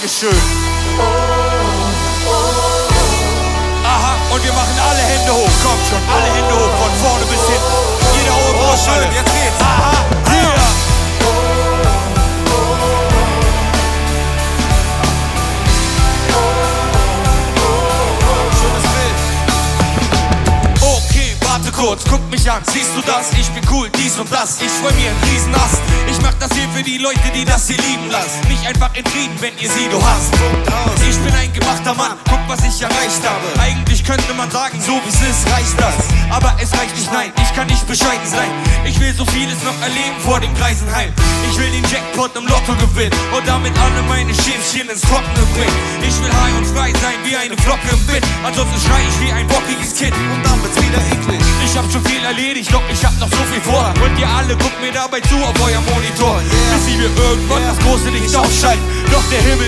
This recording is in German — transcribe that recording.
Dankeschön. Aha, und wir machen alle Hände hoch. Kommt schon, alle Hände hoch, von vorne bis hinten. Jeder oben raus, alle. Jetzt geht's. Aha, hier. Okay, warte kurz, guck mich an, siehst du das? Ich bin cool, dies und das, ich freu mir einen Riesenast. Ich mach das hier für die Leute, die das hier lieben lassen. Nicht einfach in Frieden, wenn ihr sie du hast. Ich bin ein gemachter Mann, guck was ich erreicht habe. Eigentlich könnte man sagen, so wie es ist, reicht das. Aber es reicht nicht, nein, ich kann nicht bescheiden sein. Ich will so vieles noch erleben vor dem Greisenheim. Ich will den Jackpot im Lotto gewinnen und damit alle meine Schäfchen ins Trockene bringen. Ich will high und frei sein wie eine Flocke im Wind. Ansonsten schrei ich wie ein bockiges Kind und dann wird's wieder eklig. Ich hab schon viel erledigt, doch ich hab noch so viel vor. Und ihr alle guckt mir dabei zu auf euer Monitor. Bis sie mir irgendwann das große Licht ausschalten. Doch der Himmel